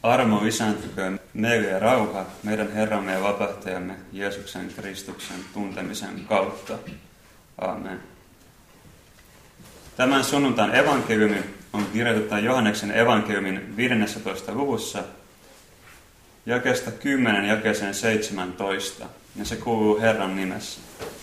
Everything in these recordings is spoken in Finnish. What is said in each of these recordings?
Armo lisääntyköön meille ja rauha meidän Herramme ja vapahtajamme Jeesuksen Kristuksen tuntemisen kautta. Aamen. Tämän sunnuntain evankeliumi on kirjoitettu Johanneksen evankeliumin 15. luvussa jakeesta 10 jakeeseen 17, ja se kuuluu Herran nimessä.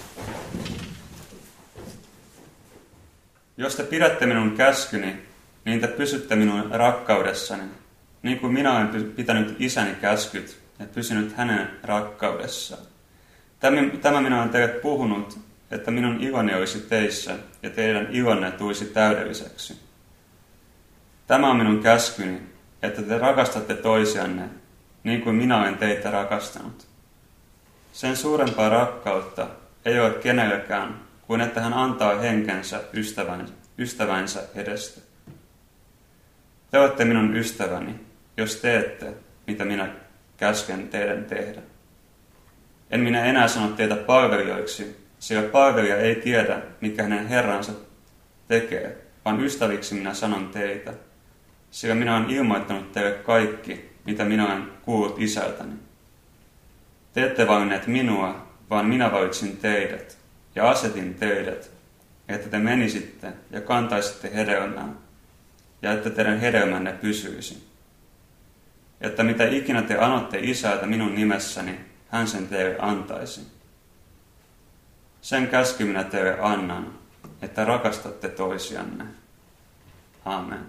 Jos te pidätte minun käskyni, niin te pysytte minun rakkaudessani, niin kuin minä olen pitänyt isäni käskyt ja pysynyt hänen rakkaudessaan. Tämä minä olen teille puhunut, että minun iloni olisi teissä ja teidän ilonne tulisi täydelliseksi. Tämä on minun käskyni, että te rakastatte toisianne, niin kuin minä olen teitä rakastanut. Sen suurempaa rakkautta ei ole kenellekään, kuin että hän antaa henkensä ystävänsä edestä. Te olette minun ystäväni, jos teette, mitä minä käsken teidän tehdä. En minä enää sano teitä palvelijoiksi, sillä palvelija ei tiedä, mikä hänen herransa tekee, vaan ystäviksi minä sanon teitä, sillä minä olen ilmoittanut teille kaikki, mitä minä olen kuullut isältäni. Te ette valinneet minua, vaan minä valitsin teidät ja asetin teidät, että te menisitte ja kantaisitte hedelmää, ja että teidän hedelmänne pysyisi. Että mitä ikinä te anotte isältä minun nimessäni, hän sen teille antaisi. Sen käsky minä teille annan, että rakastatte toisianne. Aamen.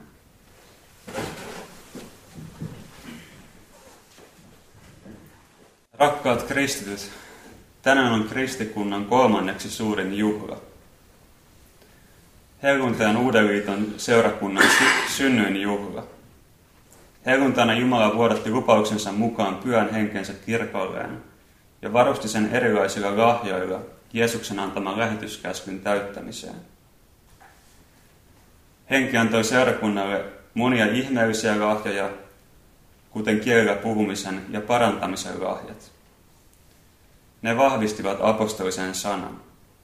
Rakkaat kristityt, tänään on kristikunnan 3. suurin juhla. Helluntain Uuden liiton seurakunnan synnyinjuhla. Helluntaina Jumala vuodatti lupauksensa mukaan pyhän henkensä kirkolleen ja varusti sen erilaisilla lahjoilla Jeesuksen antaman lähetyskäskyn täyttämiseen. Henki antoi seurakunnalle monia ihmeellisiä lahjoja, kuten kielellä puhumisen ja parantamisen lahjat. Ne vahvistivat apostolisen sanan.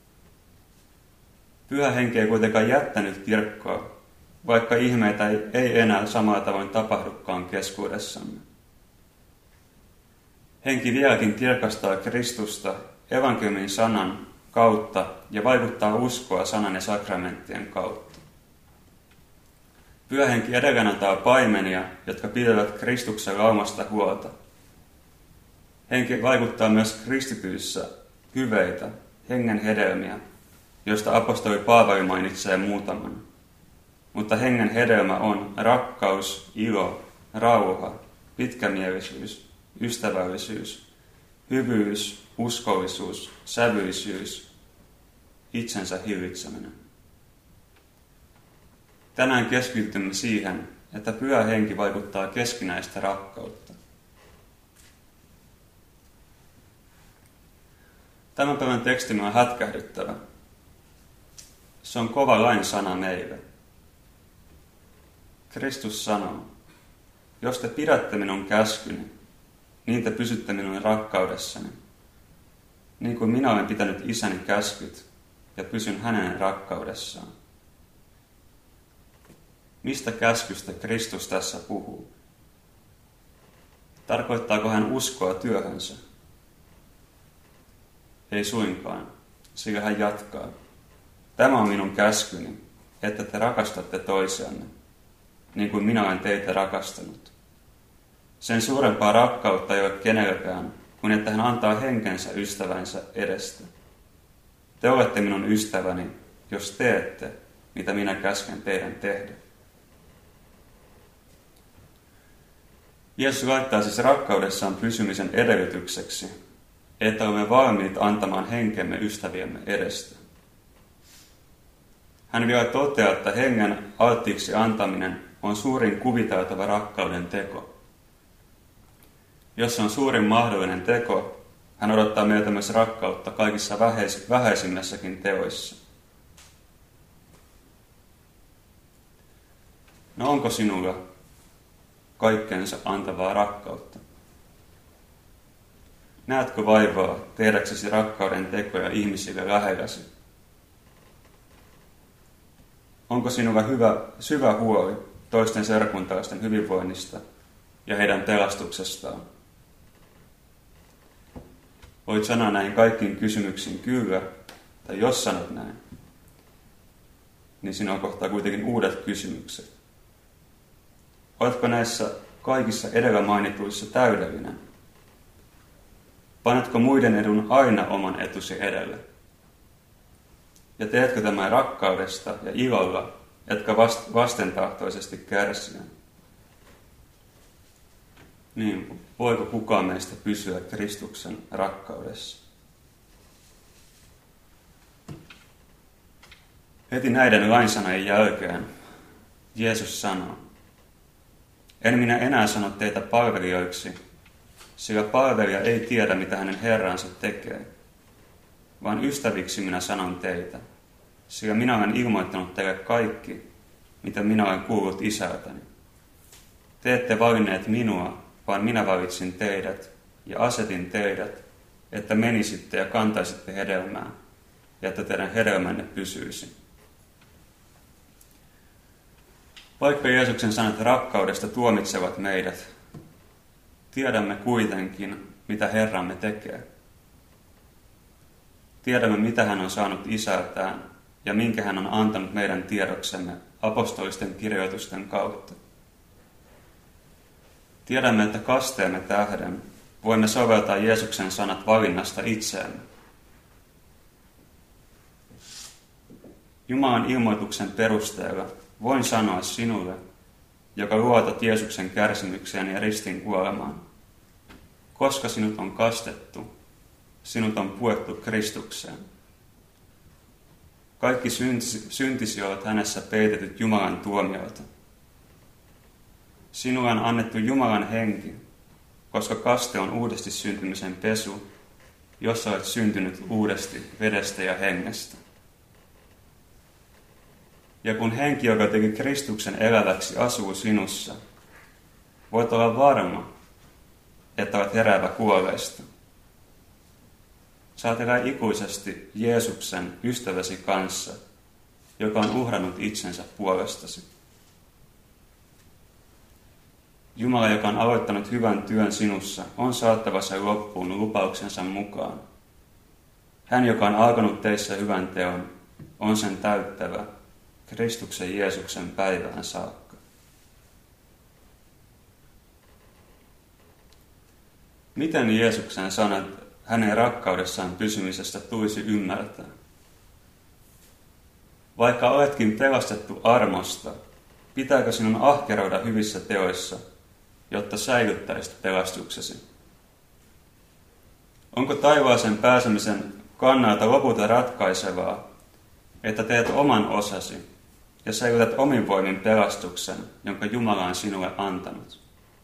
Pyhä henki ei kuitenkaan jättänyt kirkkoa, vaikka ihmeitä ei enää samalla tavoin tapahdukaan keskuudessamme. Henki vieläkin kirkastaa Kristusta evankeliumin sanan kautta ja vaikuttaa uskoa sanan ja sakramenttien kautta. Pyhä henki edelleen antaa paimenia, jotka pitävät Kristuksen laumasta huolta. Henki vaikuttaa myös kristityissä hyveitä, hengen hedelmiä, joista apostoli Paavali mainitsee muutaman. Mutta hengen hedelmä on rakkaus, ilo, rauha, pitkämielisyys, ystävällisyys, hyvyys, uskollisuus, sävyisyys, itsensä hillitseminen. Tänään keskitymme siihen, että pyhä henki vaikuttaa keskinäistä rakkautta. Tämän päivän tekstimme on hätkähdyttävä. Se on kova lain sana meille. Kristus sanoo, jos te pidätte minun käskyni, niin te pysytte minun rakkaudessani, niin kuin minä olen pitänyt isäni käskyt ja pysyn hänen rakkaudessaan. Mistä käskystä Kristus tässä puhuu? Tarkoittaako hän uskoa työhönsä? Ei suinkaan, sillä hän jatkaa. Tämä on minun käskyni, että te rakastatte toisianne, niin kuin minä olen teitä rakastanut. Sen suurempaa rakkautta ei ole kenellekään, kuin että hän antaa henkensä ystävänsä edestä. Te olette minun ystäväni, jos teette, mitä minä käsken teidän tehdä. Jeesus laittaa siis rakkaudessaan pysymisen edellytykseksi, että olemme valmiit antamaan henkemme ystäviemme edestä. Hän vielä toteaa, että hengen alttiiksi antaminen on suurin kuviteltava rakkauden teko. Jos se on suurin mahdollinen teko, hän odottaa meiltä myös rakkautta kaikissa vähäisimmässäkin teoissa. No onko sinulla kaikkensa antavaa rakkautta? Näetkö vaivaa tehdäksesi rakkauden tekoja ihmisille lähelläsi? Onko sinulla syvä huoli toisten seurakuntalaisten hyvinvoinnista ja heidän pelastuksestaan. Voit sanoa näihin kaikkiin kysymyksiin kyllä, tai jos sanot näin, niin sinua kohtaa kuitenkin uudet kysymykset. Oletko näissä kaikissa edellä mainituissa täydellinen? Panetko muiden edun aina oman etusi edelle? Ja teetkö tämän rakkaudesta ja ilolla, etkä vastentahtoisesti kärsien? Niin, voiko kukaan meistä pysyä Kristuksen rakkaudessa? Heti näiden lainsanojen jälkeen Jeesus sanoo, en minä enää sano teitä palvelijoiksi, sillä palvelija ei tiedä, mitä hänen herransa tekee, vaan ystäviksi minä sanon teitä, sillä minä olen ilmoittanut teille kaikki, mitä minä olen kuullut isältäni. Te ette valinneet minua, vaan minä valitsin teidät ja asetin teidät, että menisitte ja kantaisitte hedelmää, ja että teidän hedelmänne pysyisi. Vaikka Jeesuksen sanat rakkaudesta tuomitsevat meidät, tiedämme kuitenkin, mitä Herramme tekee. Tiedämme, mitä hän on saanut isältään ja minkä hän on antanut meidän tiedoksemme apostolisten kirjoitusten kautta. Tiedämme, että kasteemme tähden voimme soveltaa Jeesuksen sanat valinnasta itseämme. Jumalan ilmoituksen perusteella voin sanoa sinulle, joka luotat Jeesuksen kärsimykseen ja ristin kuolemaan. Koska sinut on kastettu, sinut on puettu Kristukseen. Kaikki syntisi ovat hänessä peitetyt Jumalan tuomiolta. Sinulle on annettu Jumalan henki, koska kaste on uudesti syntymisen pesu, jossa olet syntynyt uudesti vedestä ja hengestä. Ja kun henki, joka teki Kristuksen eläväksi, asuu sinussa, voit olla varma, että olet heräävä kuolleista. Saat elää ikuisesti Jeesuksen ystäväsi kanssa, joka on uhrannut itsensä puolestasi. Jumala, joka on aloittanut hyvän työn sinussa, on saattava sen loppuun lupauksensa mukaan. Hän, joka on alkanut teissä hyvän teon, on sen täyttävä Kristuksen Jeesuksen päivään saakka. Miten Jeesuksen sanat hänen rakkaudessaan pysymisestä tulisi ymmärtää? Vaikka oletkin pelastettu armosta, pitääkö sinun ahkeroida hyvissä teoissa, jotta säilyttäisit pelastuksesi? Onko taivaaseen pääsemisen kannalta lopulta ratkaisevaa, että teet oman osasi ja säilytät omin voimin pelastuksen, jonka Jumala on sinulle antanut?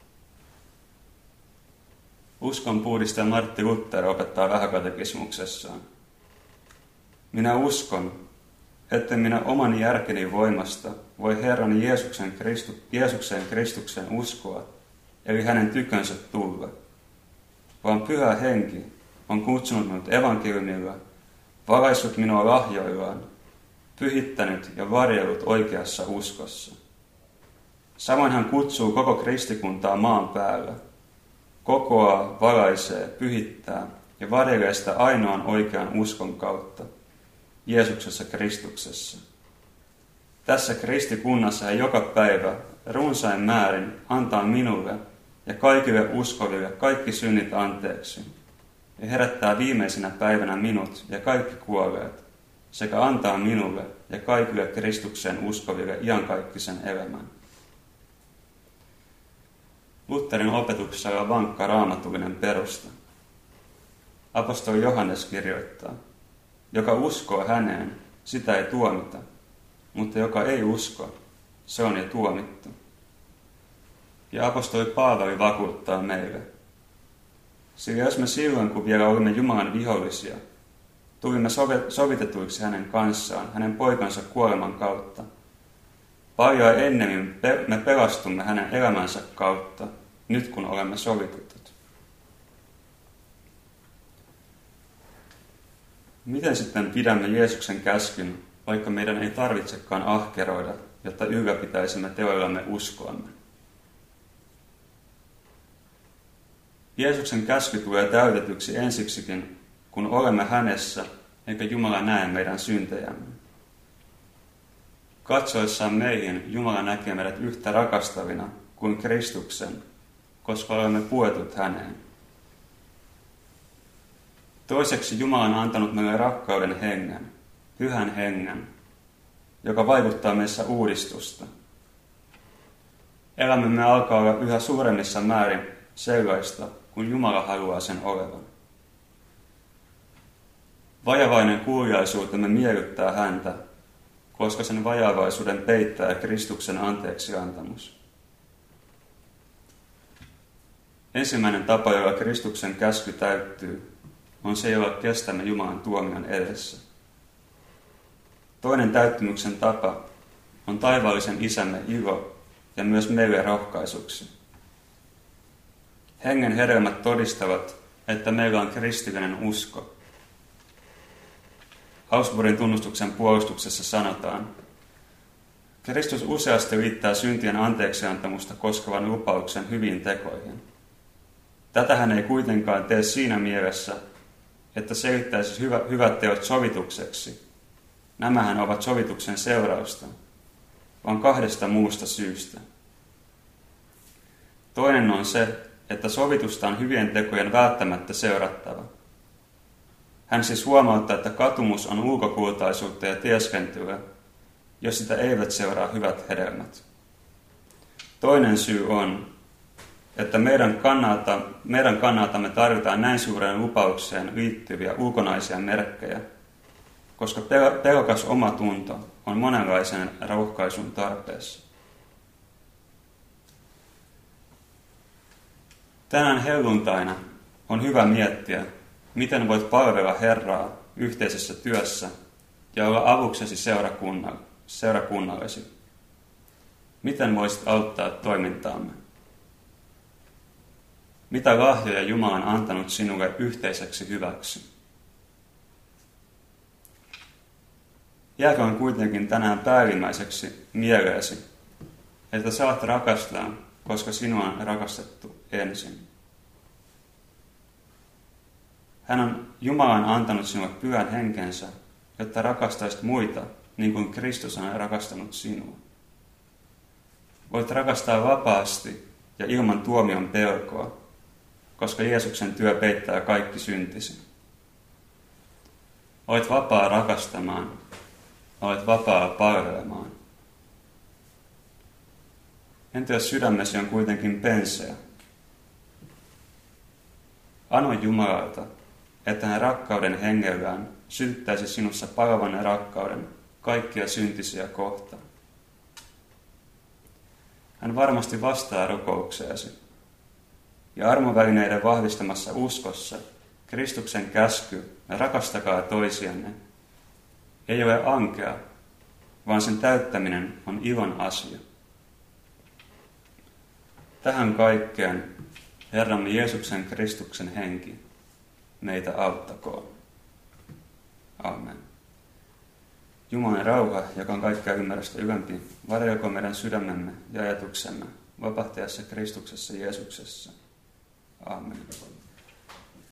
Uskonpuhdistaja Martti Luther opettaa vähäkatekismuksessaan. Minä uskon, etten minä oman järkeni voimasta voi Herrani Jeesukseen Kristuksen uskoa, eli hänen tykönsä tulla, vaan Pyhä Henki on kutsunut minut evankeliumilla, valaissut minua lahjoillaan, pyhittänyt ja varjellut oikeassa uskossa. Samoin hän kutsuu koko kristikuntaa maan päällä, kokoaa, valaisee, pyhittää ja varjelee sitä ainoan oikean uskon kautta, Jeesuksessa Kristuksessa. Tässä kristikunnassa hän joka päivä runsain määrin antaa minulle ja kaikille uskoville kaikki synnit anteeksi ja herättää viimeisenä päivänä minut ja kaikki kuolleet sekä antaa minulle ja kaikille Kristukseen uskoville iankaikkisen elämän. Lutherin opetuksessa on vankka raamatullinen perusta. Apostoli Johannes kirjoittaa, joka uskoo häneen, sitä ei tuomita, mutta joka ei usko, se on jo tuomittu. Ja apostoli Paavali vakuuttaa meille, sillä jos me silloin, kun vielä olimme Jumalan vihollisia, tulimme sovitetuiksi hänen kanssaan, hänen poikansa kuoleman kautta, paljon ennemmin me pelastumme hänen elämänsä kautta, nyt kun olemme sovitetut. Miten sitten pidämme Jeesuksen käskyn, vaikka meidän ei tarvitsekaan ahkeroida, jotta ylläpitäisimme teoillamme uskoamme? Jeesuksen käsky tulee täytetyksi ensiksikin, kun olemme hänessä, eikä Jumala näe meidän syntejämme. Katsoessaan meihin Jumala näkee meidät yhtä rakastavina kuin Kristuksen, koska olemme puetut häneen. Toiseksi Jumala on antanut meille rakkauden hengen, pyhän hengen, joka vaikuttaa meissä uudistusta. Elämämme alkaa olla yhä suuremmissa määrin sellaista, kun Jumala haluaa sen olevan. Vajavainen kuuliaisuutemme miellyttää häntä, koska sen vajavaisuuden peittää Kristuksen anteeksiantamus. Ensimmäinen tapa, jolla Kristuksen käsky täyttyy, on se, jolla kestämme Jumalan tuomion edessä. Toinen täyttymyksen tapa on taivaallisen Isämme ilo ja myös meille rohkaisuksi. Hengen hedelmät todistavat, että meillä on kristillinen usko. Augsburgin tunnustuksen puolustuksessa sanotaan, Kristus useasti liittää syntien anteeksiantamusta koskevan lupauksen hyviin tekoihin. Tätä hän ei kuitenkaan tee siinä mielessä, että selittäisi hyvät teot sovitukseksi. Nämähän ovat sovituksen seurausta, vaan kahdesta muusta syystä. Toinen on se, että sovitusta on hyvien tekojen välttämättä seurattava. Hän siis huomauttaa, että katumus on ulkokultaisuutta ja tieskentelyä, jos sitä eivät seuraa hyvät hedelmät. Toinen syy on, että meidän kannaltamme tarvitaan näin suureen lupaukseen liittyviä ulkonaisia merkkejä, koska pelokas omatunto on monenlaisen rohkaisun tarpeessa. Tänään helluntaina on hyvä miettiä, miten voit palvella Herraa yhteisessä työssä ja olla avuksesi seurakunnallesi. Miten voisit auttaa toimintaamme? Mitä lahjoja Jumala on antanut sinulle yhteiseksi hyväksi? Jääköön kuitenkin tänään päällimmäiseksi mieleesi, että saat rakastaa, koska sinua on rakastettu ensin. Jumala on antanut sinulle pyhän henkensä, jotta rakastaisit muita niin kuin Kristus on rakastanut sinua. Voit rakastaa vapaasti ja ilman tuomion pelkoa, koska Jeesuksen työ peittää kaikki syntisi. Olet vapaa rakastamaan, olet vapaa palvelemaan. Entä jos sydämesi on kuitenkin penseä? Ano Jumalalta, että hän rakkauden hengellään sytyttäisi sinussa palavan rakkauden kaikkia syntisiä kohtaan. Hän varmasti vastaa rukoukseesi. Ja armovälineiden vahvistamassa uskossa Kristuksen käsky, rakastakaa toisianne, ei ole ankea, vaan sen täyttäminen on ilon asia. Tähän kaikkeen Herramme Jeesuksen Kristuksen henki meitä auttakoon. Amen. Jumalan rauha, joka on kaikkea ymmärrystä ylempi, varjelkoon meidän sydämemme ja ajatuksemme vapahtajassa Kristuksessa Jeesuksessa. Amen.